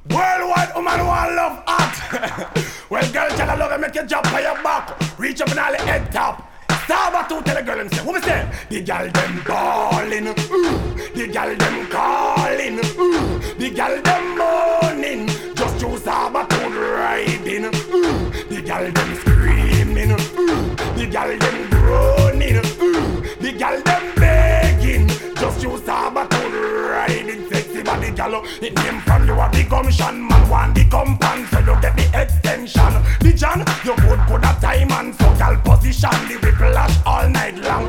Worldwide woman want love hot. Well, girl, tell her love and make you jump on your back. Reach up and all the head top. Saba to tell a girl and say, what me say? The girl them ballin', the girl them callin', the girl them moaning. Just choose Saba to riding. The girl them screaming, the girl them groaning, the girl them begging. Just choose Saba to riding. Sexy body girl, it name from you a big gumption. Man want the compound so you get the extension. The John, you put a time and so girl position. The whiplash all night long.